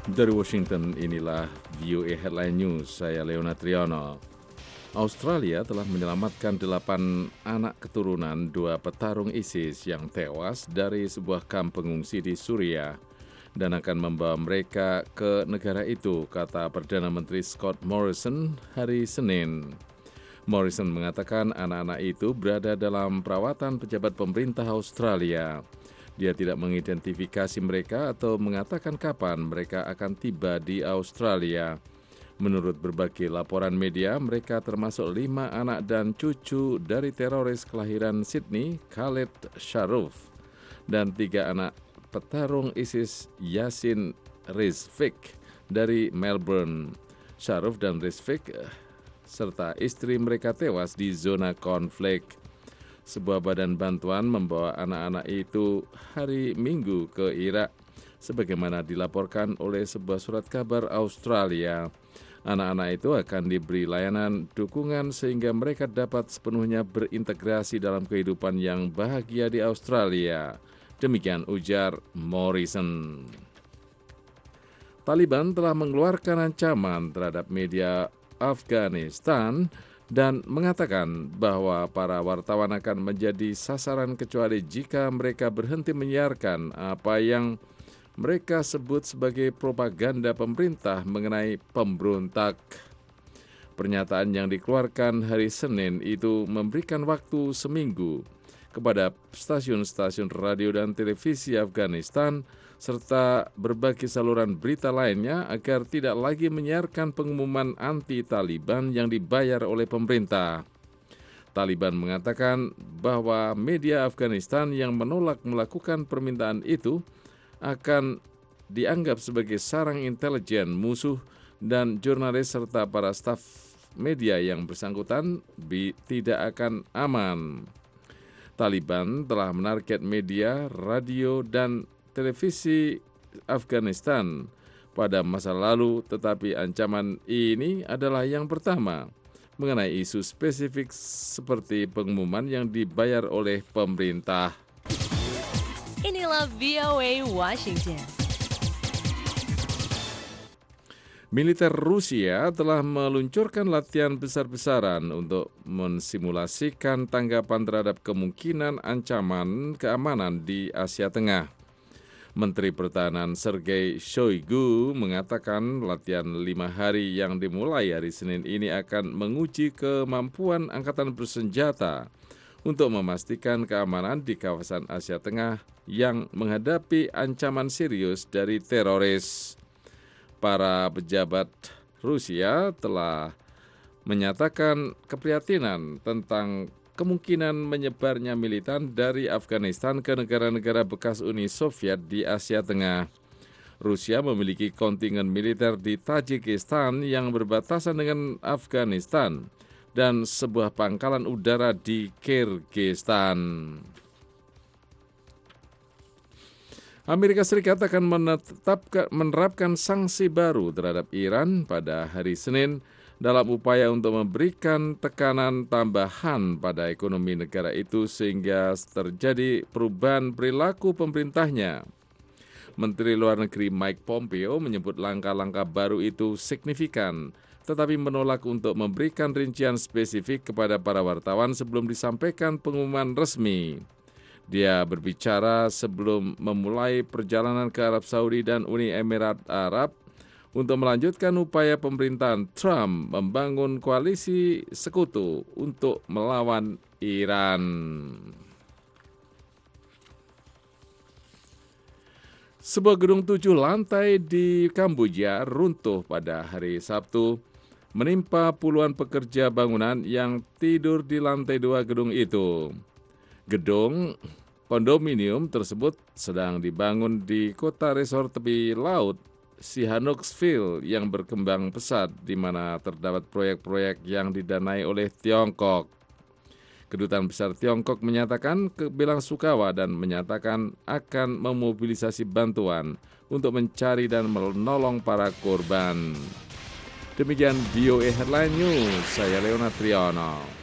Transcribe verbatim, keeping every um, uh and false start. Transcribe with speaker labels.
Speaker 1: Dari Washington, inilah V O A Headline News, saya Leona Triano. Australia telah menyelamatkan delapan anak keturunan dua petarung ISIS yang tewas dari sebuah kamp pengungsi di Suriah dan akan membawa mereka ke negara itu, kata Perdana Menteri Scott Morrison hari Senin. Morrison mengatakan anak-anak itu berada dalam perawatan pejabat pemerintah Australia. Dia tidak mengidentifikasi mereka atau mengatakan kapan mereka akan tiba di Australia. Menurut berbagai laporan media, mereka termasuk lima anak dan cucu dari teroris kelahiran Sydney, Khaled Sharuf, dan tiga anak petarung ISIS, Yasin Rizvik dari Melbourne. Sharuf dan Rizvik serta istri mereka tewas di zona konflik. Sebuah badan bantuan membawa anak-anak itu hari Minggu ke Irak, sebagaimana dilaporkan oleh sebuah surat kabar Australia. Anak-anak itu akan diberi layanan dukungan sehingga mereka dapat sepenuhnya berintegrasi dalam kehidupan yang bahagia di Australia. Demikian ujar Morrison. Taliban telah mengeluarkan ancaman terhadap media Afghanistan dan mengatakan bahwa para wartawan akan menjadi sasaran kecuali jika mereka berhenti menyiarkan apa yang mereka sebut sebagai propaganda pemerintah mengenai pemberontak. Pernyataan yang dikeluarkan hari Senin itu memberikan waktu seminggu kepada stasiun-stasiun radio dan televisi Afghanistan serta berbagai saluran berita lainnya agar tidak lagi menyiarkan pengumuman anti-Taliban yang dibayar oleh pemerintah. Taliban mengatakan bahwa media Afghanistan yang menolak melakukan permintaan itu akan dianggap sebagai sarang intelijen musuh dan jurnalis serta para staf media yang bersangkutan tidak akan aman. Taliban telah menarget media, radio, dan televisi Afghanistan pada masa lalu, tetapi ancaman ini adalah yang pertama mengenai isu spesifik seperti pengumuman yang dibayar oleh pemerintah.
Speaker 2: Inilah V O A Washington.
Speaker 1: Militer Rusia telah meluncurkan latihan besar-besaran untuk mensimulasikan tanggapan terhadap kemungkinan ancaman keamanan di Asia Tengah. Menteri Pertahanan Sergei Shoigu mengatakan latihan lima hari yang dimulai hari Senin ini akan menguji kemampuan angkatan bersenjata untuk memastikan keamanan di kawasan Asia Tengah yang menghadapi ancaman serius dari teroris. Para pejabat Rusia telah menyatakan keprihatinan tentang kemungkinan menyebarnya militan dari Afghanistan ke negara-negara bekas Uni Soviet di Asia Tengah. Rusia memiliki kontingen militer di Tajikistan yang berbatasan dengan Afghanistan dan sebuah pangkalan udara di Kirgistan. Amerika Serikat akan menetapkan, menerapkan sanksi baru terhadap Iran pada hari Senin dalam upaya untuk memberikan tekanan tambahan pada ekonomi negara itu sehingga terjadi perubahan perilaku pemerintahnya. Menteri Luar Negeri Mike Pompeo menyebut langkah-langkah baru itu signifikan, tetapi menolak untuk memberikan rincian spesifik kepada para wartawan sebelum disampaikan pengumuman resmi. Dia berbicara sebelum memulai perjalanan ke Arab Saudi dan Uni Emirat Arab untuk melanjutkan upaya pemerintahan Trump membangun koalisi sekutu untuk melawan Iran. Sebuah gedung tujuh lantai di Kamboja runtuh pada hari Sabtu, menimpa puluhan pekerja bangunan yang tidur di lantai dua gedung itu. Gedung kondominium tersebut sedang dibangun di kota resort tepi laut Sihanoukville yang berkembang pesat, di mana terdapat proyek-proyek yang didanai oleh Tiongkok. Kedutaan Besar Tiongkok menyatakan kebelasungkawa dan menyatakan akan memobilisasi bantuan untuk mencari dan menolong para korban. Demikian V O A Headline News, saya Leona Triano.